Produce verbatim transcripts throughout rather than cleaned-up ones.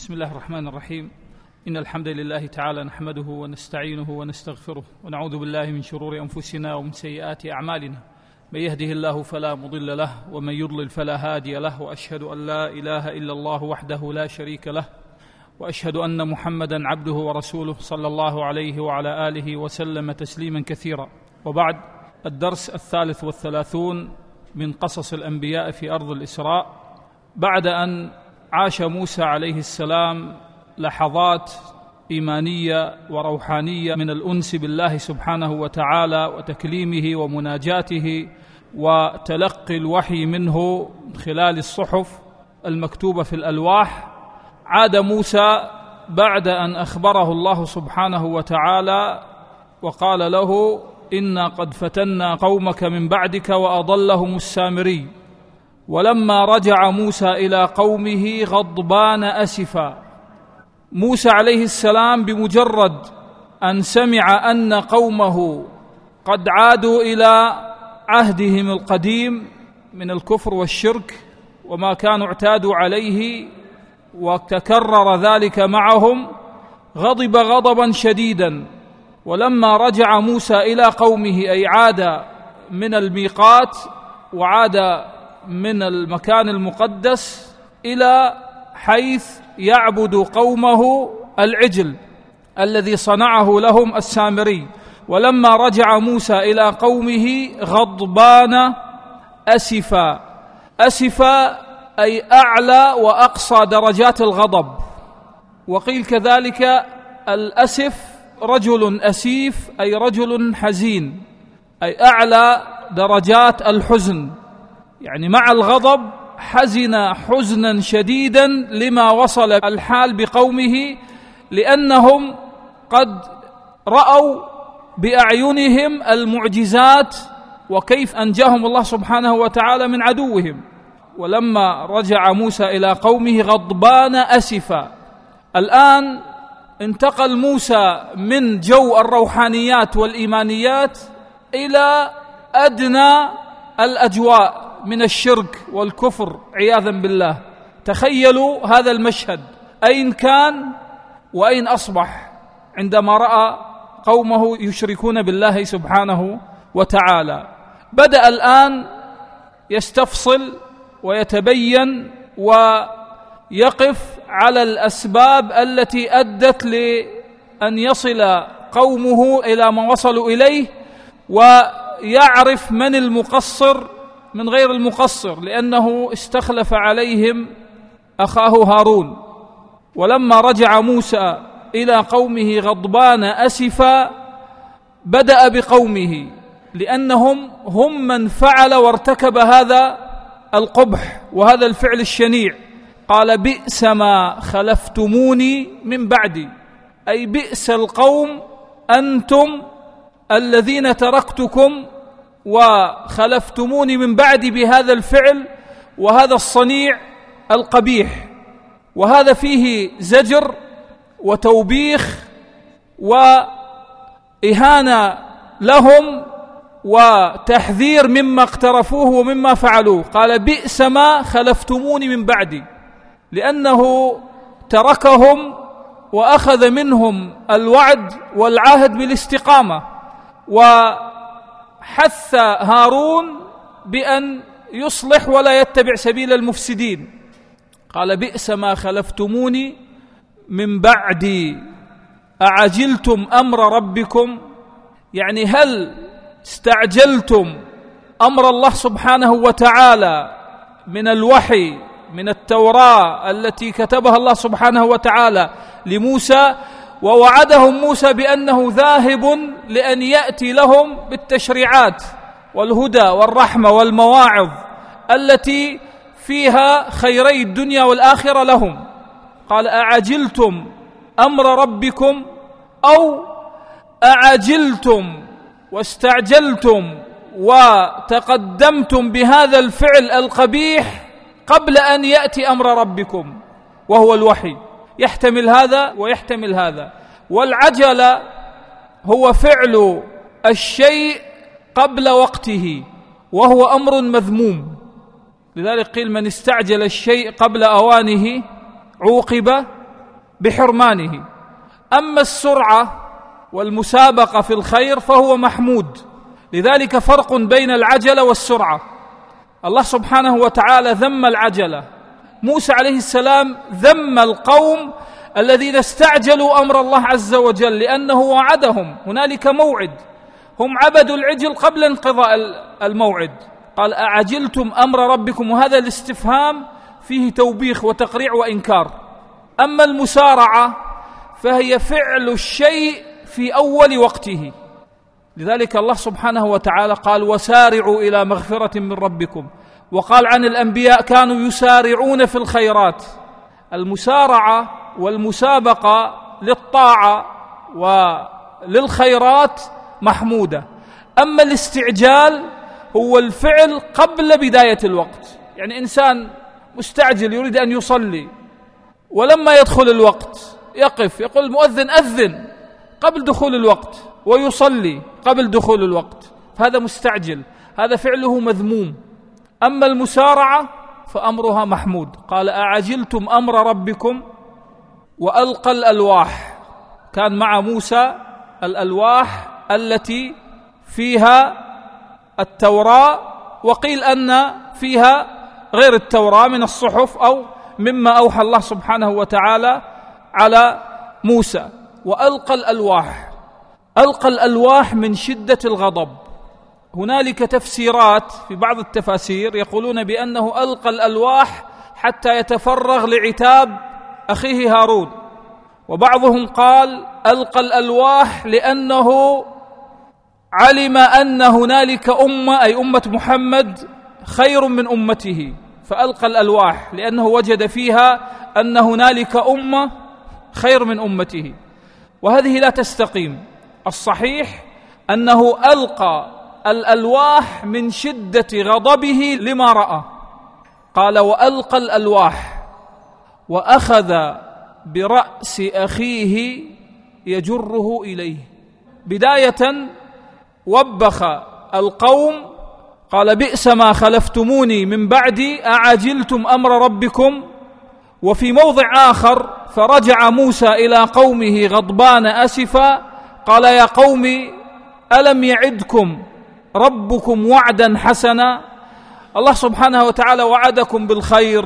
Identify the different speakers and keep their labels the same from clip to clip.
Speaker 1: بسم الله الرحمن الرحيم. إن الحمد لله تعالى نحمده ونستعينه ونستغفره ونعوذ بالله من شرور أنفسنا ومن سيئات أعمالنا. من يهده الله فلا مضل له ومن يضلل فلا هادي له، وأشهد أن لا إله إلا الله وحده لا شريك له، وأشهد أن محمدا عبده ورسوله صلى الله عليه وعلى آله وسلم تسليما كثيرا. وبعد، الدرس الثالث والثلاثون من قصص الأنبياء في أرض الإسراء. بعد أن عاش موسى عليه السلام لحظات إيمانية وروحانية من الأنس بالله سبحانه وتعالى وتكليمه ومناجاته وتلقي الوحي منه خلال الصحف المكتوبة في الألواح، عاد موسى بعد أن أخبره الله سبحانه وتعالى وقال له: إنا قد فتنا قومك من بعدك وأضلهم السامري. ولما رجع موسى إلى قومه غضبان أسفا، موسى عليه السلام بمجرد أن سمع أن قومه قد عادوا إلى عهدهم القديم من الكفر والشرك وما كانوا اعتادوا عليه وتكرر ذلك معهم، غضب غضبا شديدا. ولما رجع موسى إلى قومه، أي عاد من الميقات وعاد من المكان المقدس إلى حيث يعبد قومه العجل الذي صنعه لهم السامري. ولما رجع موسى إلى قومه غضبان أسفا، أسفا أي أعلى وأقصى درجات الغضب. وقيل كذلك الأسف رجل أسيف أي رجل حزين، أي أعلى درجات الحزن، يعني مع الغضب حزن حزنا شديدا لما وصل الحال بقومه، لأنهم قد رأوا بأعينهم المعجزات وكيف أنجاهم الله سبحانه وتعالى من عدوهم. ولما رجع موسى إلى قومه غضبان أسفا. الآن انتقل موسى من جو الروحانيات والإيمانيات إلى أدنى الأجواء من الشرك والكفر عياذا بالله. تخيلوا هذا المشهد، أين كان وأين أصبح عندما رأى قومه يشركون بالله سبحانه وتعالى. بدأ الآن يستفصل ويتبين ويقف على الأسباب التي أدت لأن يصل قومه إلى ما وصلوا إليه، ويعرف من المقصر من غير المقصر، لأنه استخلف عليهم أخاه هارون. ولما رجع موسى إلى قومه غضبان أسفا، بدأ بقومه، لأنهم هم من فعل وارتكب هذا القبح وهذا الفعل الشنيع. قال: بئس ما خلفتموني من بعدي، أي بئس القوم أنتم الذين تركتكم وخلفتموني من بعدي بهذا الفعل وهذا الصنيع القبيح. وهذا فيه زجر وتوبيخ وإهانة لهم وتحذير مما اقترفوه ومما فعلوه. قال: بئس ما خلفتموني من بعدي، لأنه تركهم وأخذ منهم الوعد والعهد بالاستقامة، وحث هارون بأن يصلح ولا يتبع سبيل المفسدين. قال: بئس ما خلفتموني من بعدي أعجلتم أمر ربكم، يعني هل استعجلتم أمر الله سبحانه وتعالى من الوحي من التوراة التي كتبها الله سبحانه وتعالى لموسى، ووعدهم موسى بأنه ذاهب لأن يأتي لهم بالتشريعات والهدى والرحمة والمواعظ التي فيها خيري الدنيا والآخرة لهم. قال: أعجلتم أمر ربكم، أو أعجلتم واستعجلتم وتقدمتم بهذا الفعل القبيح قبل أن يأتي أمر ربكم وهو الوحي. يحتمل هذا ويحتمل هذا. والعجلة هو فعل الشيء قبل وقته، وهو أمر مذموم. لذلك قيل: من استعجل الشيء قبل أوانه عوقب بحرمانه. أما السرعة والمسابقة في الخير فهو محمود. لذلك فرق بين العجلة والسرعة. الله سبحانه وتعالى ذم العجلة، موسى عليه السلام ذم القوم الذين استعجلوا أمر الله عز وجل لأنه وعدهم هنالك موعد، هم عبدوا العجل قبل انقضاء الموعد. قال أعجلتم أمر ربكم، وهذا الاستفهام فيه توبيخ وتقريع وإنكار. أما المسارعة فهي فعل الشيء في أول وقته. لذلك الله سبحانه وتعالى قال وسارعوا إلى مغفرة من ربكم، وقال عن الأنبياء كانوا يسارعون في الخيرات. المسارعة والمسابقة للطاعة وللخيرات محمودة. أما الاستعجال هو الفعل قبل بداية الوقت، يعني إنسان مستعجل يريد أن يصلي ولما يدخل الوقت يقف يقول المؤذن أذن قبل دخول الوقت ويصلي قبل دخول الوقت، فهذا مستعجل، هذا فعله مذموم. أما المسارعة فأمرها محمود. قال أعجلتم أمر ربكم وألقى الألواح. كان مع موسى الألواح التي فيها التوراة، وقيل أن فيها غير التوراة من الصحف أو مما أوحى الله سبحانه وتعالى على موسى. وألقى الألواح، ألقى الألواح من شدة الغضب. هنالك تفسيرات في بعض التفاسير يقولون بأنه ألقى الألواح حتى يتفرغ لعتاب أخيه هارون، وبعضهم قال ألقى الألواح لأنه علم أن هنالك أمة أي أمة محمد خير من أمته، فألقى الألواح لأنه وجد فيها أن هنالك أمة خير من أمته، وهذه لا تستقيم. الصحيح أنه ألقى الألواح من شدة غضبه لما رأى. قال وألقى الألواح وأخذ برأس أخيه يجره إليه. بداية وبخ القوم، قال بئس ما خلفتموني من بعدي أعجلتم أمر ربكم. وفي موضع آخر فرجع موسى إلى قومه غضبان أسفا قال يا قوم ألم يعدكم ربكم وعدا حسنا. الله سبحانه وتعالى وعدكم بالخير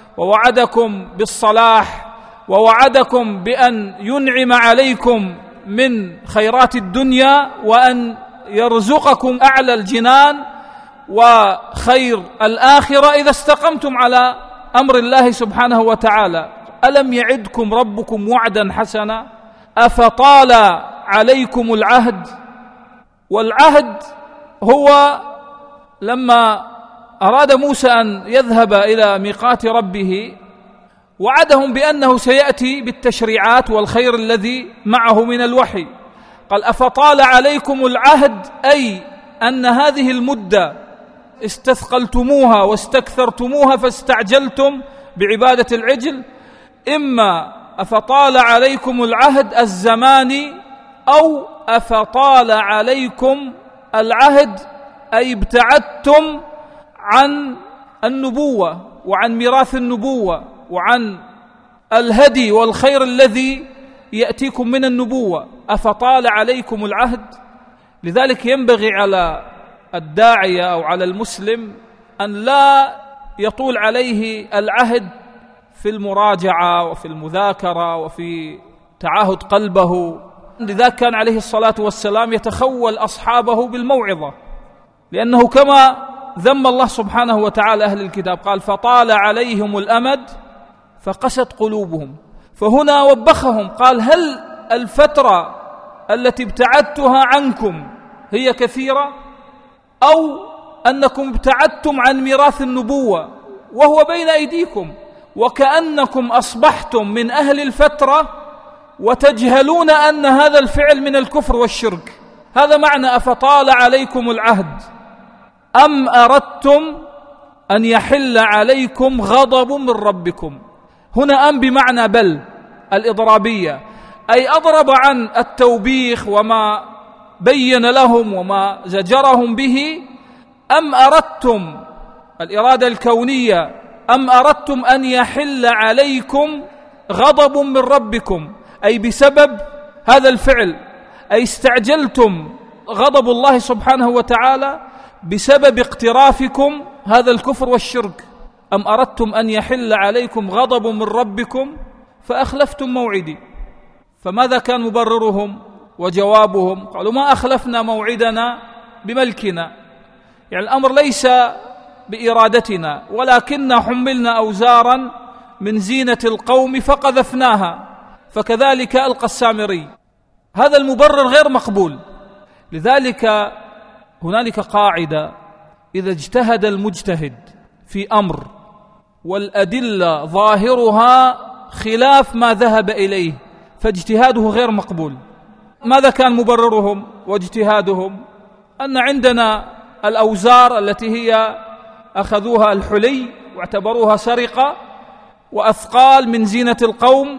Speaker 1: ووعدكم بالصلاح ووعدكم بأن ينعم عليكم من خيرات الدنيا وأن يرزقكم أعلى الجنان وخير الآخرة إذا استقمتم على أمر الله سبحانه وتعالى. ألم يعدكم ربكم وعدا حسنا أفطال عليكم العهد. والعهد هو لما أراد موسى أن يذهب إلى ميقات ربه وعدهم بأنه سيأتي بالتشريعات والخير الذي معه من الوحي. قال أفطال عليكم العهد أي أن هذه المدة استثقلتموها واستكثرتموها فاستعجلتم بعبادة العجل. إما أفطال عليكم العهد الزماني أو أفطال عليكم العهد أي ابتعدتم عن النبوة وعن ميراث النبوة وعن الهدي والخير الذي يأتيكم من النبوة. أفطال عليكم العهد. لذلك ينبغي على الداعية أو على المسلم أن لا يطول عليه العهد في المراجعة وفي المذاكرة وفي تعاهد قلبه. لذلك كان عليه الصلاة والسلام يتخول أصحابه بالموعظة، لأنه كما ذم الله سبحانه وتعالى أهل الكتاب قال فطال عليهم الأمد فقست قلوبهم. فهنا وبخهم قال هل الفترة التي ابتعدتها عنكم هي كثيرة أو أنكم ابتعدتم عن ميراث النبوة وهو بين أيديكم وكأنكم أصبحتم من أهل الفترة وتجهلون أن هذا الفعل من الكفر والشرك. هذا معنى أفطال عليكم العهد أم أردتم أن يحل عليكم غضب من ربكم. هنا أم بمعنى بل الإضرابية، أي أضرب عن التوبيخ وما بين لهم وما زجرهم به. أم أردتم الإرادة الكونية أم أردتم أن يحل عليكم غضب من ربكم، أي بسبب هذا الفعل، أي استعجلتم غضب الله سبحانه وتعالى بسبب اقترافكم هذا الكفر والشرك، أم أردتم أن يحل عليكم غضب من ربكم فأخلفتم موعدي. فماذا كان مبررهم وجوابهم؟ قالوا ما أخلفنا موعدنا بملكنا، يعني الأمر ليس بإرادتنا، ولكننا حملنا أوزارا من زينة القوم فقذفناها، فكذلك ألقى السامري. هذا المبرر غير مقبول. لذلك هنالك قاعدة: إذا اجتهد المجتهد في أمر والأدلة ظاهرها خلاف ما ذهب إليه فاجتهاده غير مقبول. ماذا كان مبررهم واجتهادهم؟ أن عندنا الأوزار التي هي أخذوها الحلي واعتبروها سرقة وأثقال من زينة القوم،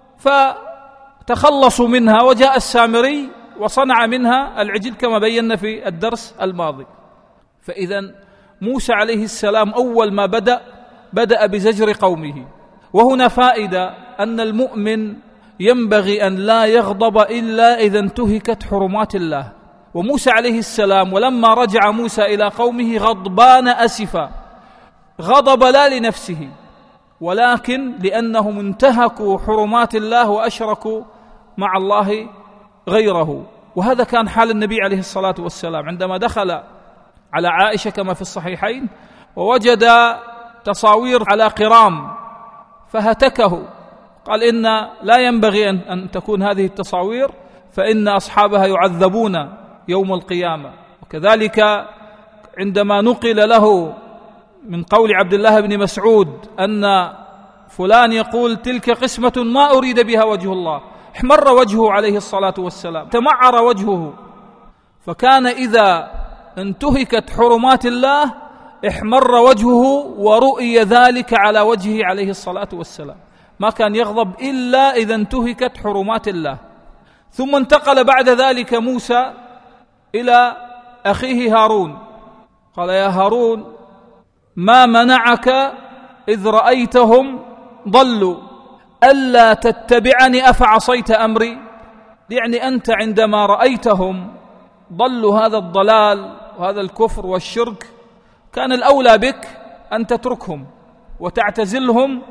Speaker 1: فتخلصوا منها، وجاء السامري وصنع منها العجل كما بينا في الدرس الماضي. فإذا موسى عليه السلام أول ما بدأ بدأ بزجر قومه. وهنا فائدة أن المؤمن ينبغي أن لا يغضب إلا إذا انتهكت حرمات الله. وموسى عليه السلام ولما رجع موسى إلى قومه غضبان أسفا، غضب لا لنفسه ولكن لأنهم انتهكوا حرمات الله وأشركوا مع الله غيره. وهذا كان حال النبي عليه الصلاة والسلام عندما دخل على عائشة كما في الصحيحين ووجد تصاوير على قرام فهتكه، قال إن لا ينبغي أن تكون هذه التصاوير فإن أصحابها يعذبون يوم القيامة. وكذلك عندما نقل له من قول عبد الله بن مسعود أن فلان يقول تلك قسمة ما أريد بها وجه الله، احمر وجهه عليه الصلاة والسلام، تمعر وجهه. فكان إذا انتهكت حرمات الله احمر وجهه ورؤي ذلك على وجهه عليه الصلاة والسلام، ما كان يغضب إلا إذا انتهكت حرمات الله. ثم انتقل بعد ذلك موسى إلى أخيه هارون، قال يا هارون ما منعك إذ رأيتهم ضلوا ألا تتبعني أفعصيت أمري؟ يعني أنت عندما رأيتهم ضلوا هذا الضلال وهذا الكفر والشرك كان الأولى بك أن تتركهم وتعتزلهم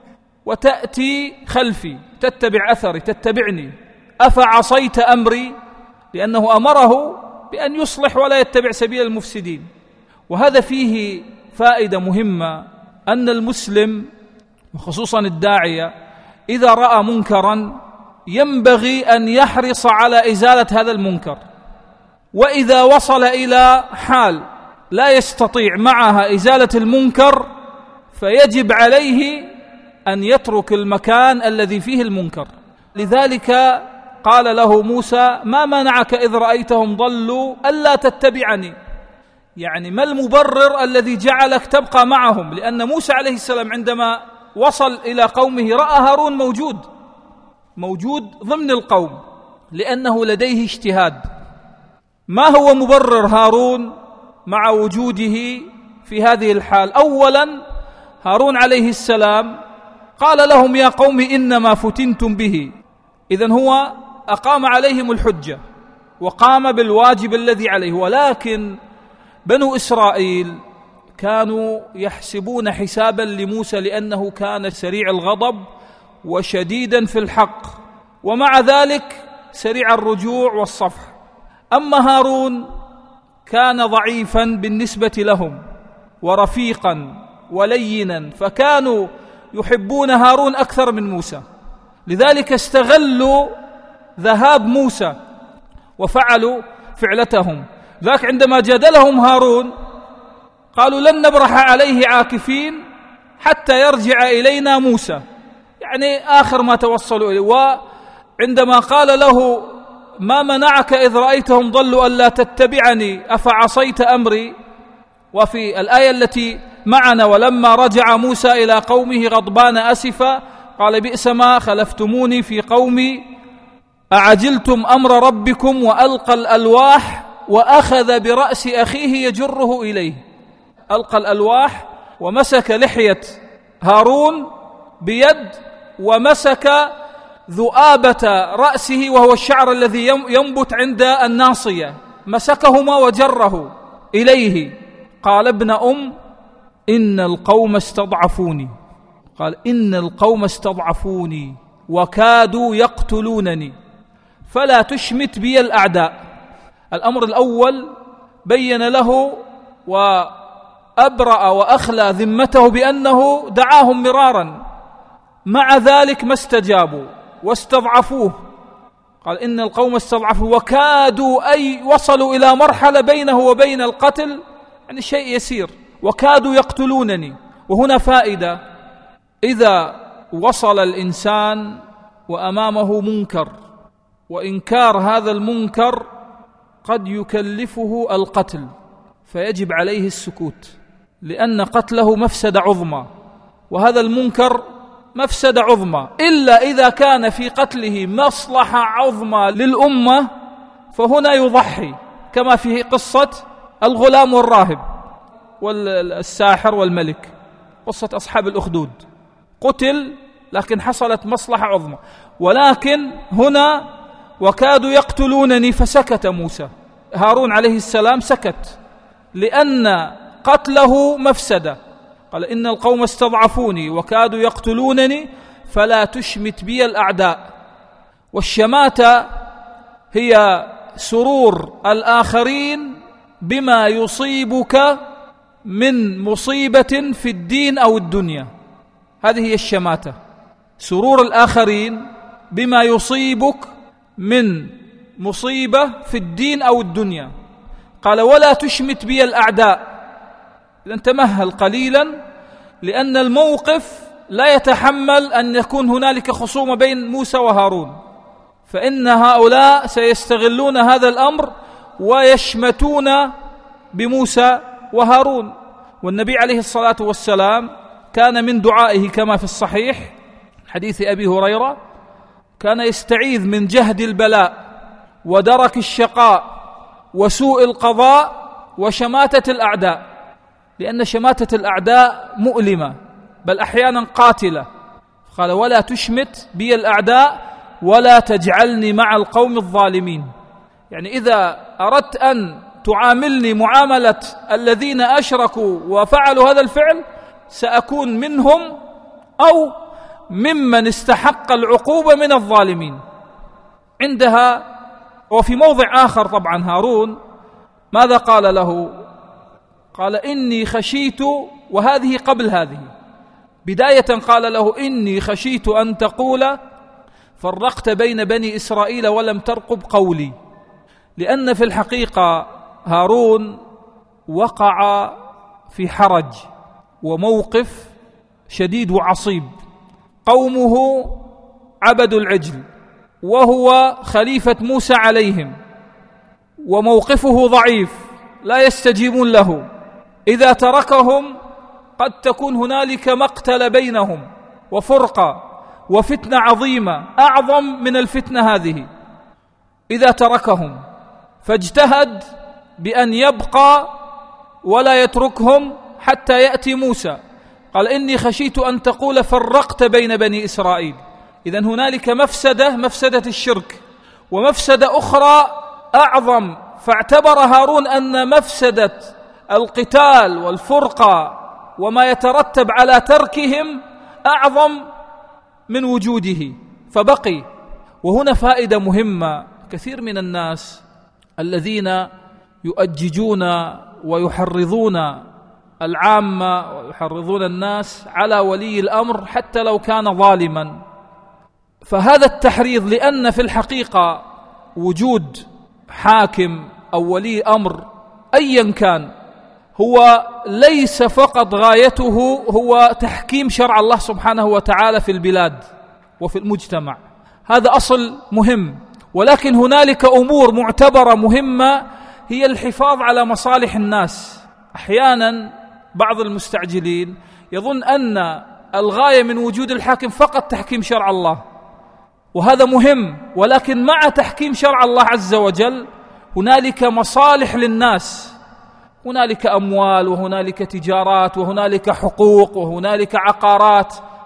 Speaker 1: وتأتي خلفي تتبع أثري تتبعني. أفعصيت أمري؟ لأنه أمره بأن يصلح ولا يتبع سبيل المفسدين. وهذا فيه فائدة مهمة، أن المسلم وخصوصا الداعية إذا رأى منكرا ينبغي أن يحرص على إزالة هذا المنكر، وإذا وصل إلى حال لا يستطيع معها إزالة المنكر فيجب عليه أن يترك المكان الذي فيه المنكر. لذلك قال له موسى ما منعك إذ رأيتهم ضلوا ألا تتبعني، يعني ما المبرر الذي جعلك تبقى معهم؟ لأن موسى عليه السلام عندما وصل إلى قومه رأى هارون موجود موجود ضمن القوم لأنه لديه اجتهاد. ما هو مبرر هارون مع وجوده في هذه الحال؟ أولا هارون عليه السلام قال لهم يا قوم إنما فتنتم به، إذن هو أقام عليهم الحجة وقام بالواجب الذي عليه. ولكن بنو إسرائيل كانوا يحسبون حسابا لموسى لأنه كان سريع الغضب وشديدا في الحق، ومع ذلك سريع الرجوع والصفح. أما هارون كان ضعيفا بالنسبة لهم ورفيقا ولينا، فكانوا يحبون هارون أكثر من موسى، لذلك استغلوا ذهاب موسى وفعلوا فعلتهم. ذاك عندما جادلهم هارون قالوا لن نبرح عليه عاكفين حتى يرجع إلينا موسى، يعني آخر ما توصلوا إليه. وعندما قال له ما منعك إذ رأيتهم ضلوا ألا تتبعني أفعصيت أمري، وفي الآية التي معنا ولما رجع موسى إلى قومه غضبان أسفا قال بئس ما خلفتموني في قومي أعجلتم أمر ربكم وألقى الألواح وأخذ برأس أخيه يجره إليه. ألقى الألواح ومسك لحية هارون بيد ومسك ذؤابة رأسه وهو الشعر الذي ينبت عند الناصية، مسكهما وجره إليه. قال ابن أم إن القوم استضعفوني، قال إن القوم استضعفوني وكادوا يقتلونني فلا تشمت بي الأعداء. الأمر الأول بين له وأبرأ وأخلى ذمته بأنه دعاهم مرارا، مع ذلك ما استجابوا واستضعفوه. قال إن القوم استضعفوا وكادوا، أي وصلوا إلى مرحلة بينه وبين القتل يعني شيء يسير، وكادوا يقتلونني. وهنا فائدة: إذا وصل الإنسان وأمامه منكر وإنكار هذا المنكر قد يكلفه القتل، فيجب عليه السكوت، لأن قتله مفسدة عظمى، وهذا المنكر مفسدة عظمى. إلا إذا كان في قتله مصلحة عظمى للأمة فهنا يضحي، كما في قصة الغلام والراهب والساحر والملك، قصة أصحاب الأخدود، قتل لكن حصلت مصلحة عظمى. ولكن هنا وكادوا يقتلونني فسكت موسى، هارون عليه السلام سكت لأن قتله مفسدة. قال إن القوم استضعفوني وكادوا يقتلونني فلا تشمت بي الأعداء. والشماتة هي سرور الآخرين بما يصيبك من مصيبة في الدين أو الدنيا، هذه هي الشماتة، سرور الآخرين بما يصيبك من مصيبة في الدين أو الدنيا. قال ولا تشمت بي الأعداء، إذن تمهل قليلا، لأن الموقف لا يتحمل أن يكون هنالك خصومة بين موسى وهارون، فإن هؤلاء سيستغلون هذا الأمر ويشمتون بموسى وهارون. والنبي عليه الصلاة والسلام كان من دعائه كما في الصحيح حديث أبي هريرة كان يستعيذ من جهد البلاء ودرك الشقاء وسوء القضاء وشماتة الأعداء، لأن شماتة الأعداء مؤلمة بل أحيانا قاتلة. قال ولا تشمت بي الأعداء ولا تجعلني مع القوم الظالمين، يعني إذا أردت أن تعاملني معاملة الذين أشركوا وفعلوا هذا الفعل سأكون منهم أو ممن استحق العقوبة من الظالمين. عندها وفي موضع آخر طبعا هارون ماذا قال له؟ قال إني خشيت، وهذه قبل هذه، بداية قال له إني خشيت أن تقول فرقت بين بني إسرائيل ولم ترقب قولي، لأن في الحقيقة هارون وقع في حرج وموقف شديد وعصيب. قومه عبدوا العجل وهو خليفة موسى عليهم، وموقفه ضعيف لا يستجيبون له، إذا تركهم قد تكون هنالك مقتل بينهم وفرقة وفتنة عظيمة أعظم من الفتنة هذه إذا تركهم، فاجتهد بأن يبقى ولا يتركهم حتى يأتي موسى. قال إني خشيت أن تقول فرقت بين بني إسرائيل، إذن هنالك مفسدة، مفسدة الشرك، ومفسدة أخرى أعظم، فاعتبر هارون أن مفسدة القتال والفرقة وما يترتب على تركهم أعظم من وجوده فبقي. وهنا فائدة مهمة: كثير من الناس الذين يؤججون ويحرضون العامة ويحرضون الناس على ولي الأمر حتى لو كان ظالما، فهذا التحريض لأن في الحقيقة وجود حاكم أو ولي أمر أيا كان هو ليس فقط غايته هو تحكيم شرع الله سبحانه وتعالى في البلاد وفي المجتمع، هذا أصل مهم، ولكن هنالك أمور معتبرة مهمة هي الحفاظ على مصالح الناس. أحيانا بعض المستعجلين يظن أن الغاية من وجود الحاكم فقط تحكيم شرع الله، وهذا مهم، ولكن مع تحكيم شرع الله عز وجل هنالك مصالح للناس، هنالك أموال وهنالك تجارات وهنالك حقوق وهنالك عقارات،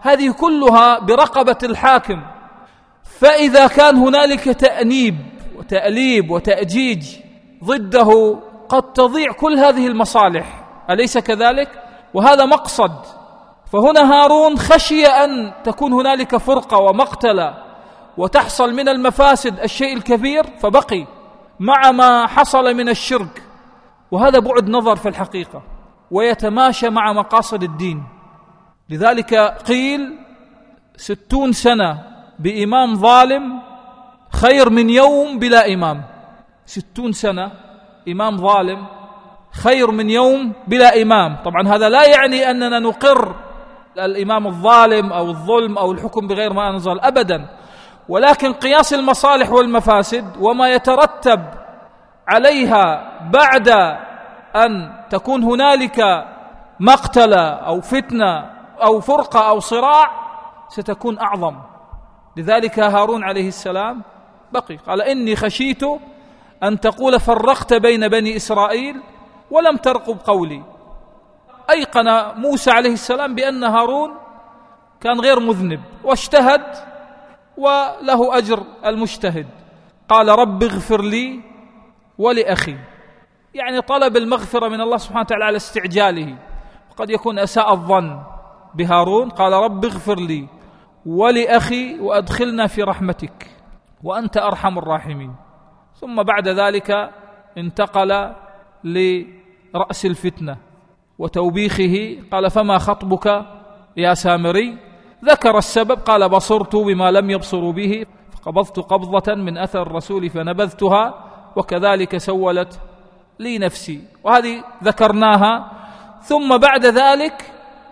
Speaker 1: هذه كلها برقبة الحاكم. فإذا كان هنالك تأنيب وتأليب وتأجيج ضده قد تضيع كل هذه المصالح، أليس كذلك؟ وهذا مقصد. فهنا هارون خشي أن تكون هنالك فرقة ومقتلة وتحصل من المفاسد الشيء الكبير، فبقي مع ما حصل من الشرك، وهذا بعد نظر في الحقيقة ويتماشى مع مقاصد الدين. لذلك قيل ستون سنة بإمام ظالم خير من يوم بلا إمام. ستون سنة إمام ظالم خير من يوم بلا إمام. طبعا هذا لا يعني أننا نقر الإمام الظالم أو الظلم أو الحكم بغير ما أنزل أبدا، ولكن قياس المصالح والمفاسد وما يترتب عليها بعد أن تكون هنالك مقتلة أو فتنة أو فرقة أو صراع ستكون أعظم. لذلك هارون عليه السلام بقي، قال إني خشيت أن تقول فرقت بين بني إسرائيل ولم ترقب قولي. أيقن موسى عليه السلام بأن هارون كان غير مذنب واجتهد وله أجر المجتهد. قال رب اغفر لي ولأخي، يعني طلب المغفرة من الله سبحانه وتعالى على استعجاله، وقد يكون أساء الظن بهارون. قال رب اغفر لي ولأخي وأدخلنا في رحمتك وأنت أرحم الراحمين. ثم بعد ذلك انتقل لرأس الفتنة وتوبيخه. قال فما خطبك يا سامري؟ ذكر السبب، قال بصرت بما لم يبصروا به فقبضت قبضة من أثر الرسول فنبذتها وكذلك سولت لي نفسي، وهذه ذكرناها. ثم بعد ذلك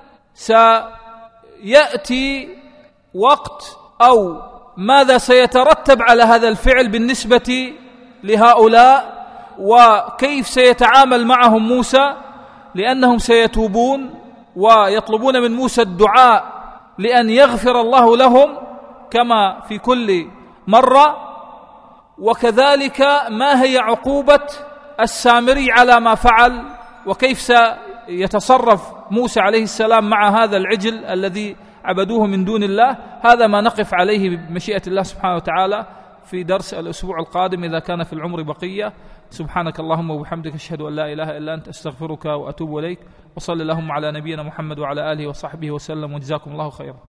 Speaker 1: سيأتي وقت أو ماذا سيترتب على هذا الفعل بالنسبة لهؤلاء، وكيف سيتعامل معهم موسى، لأنهم سيتوبون ويطلبون من موسى الدعاء لأن يغفر الله لهم كما في كل مرة. وكذلك ما هي عقوبة السامري على ما فعل، وكيف سيتصرف موسى عليه السلام مع هذا العجل الذي عبدوه من دون الله. هذا ما نقف عليه بمشيئة الله سبحانه وتعالى في درس الأسبوع القادم إذا كان في العمر بقية. سبحانك اللهم وبحمدك أشهد أن لا إله إلا أنت أستغفرك وأتوب إليك، وصلى اللهم على نبينا محمد وعلى آله وصحبه وسلم، وجزاكم الله خيرا.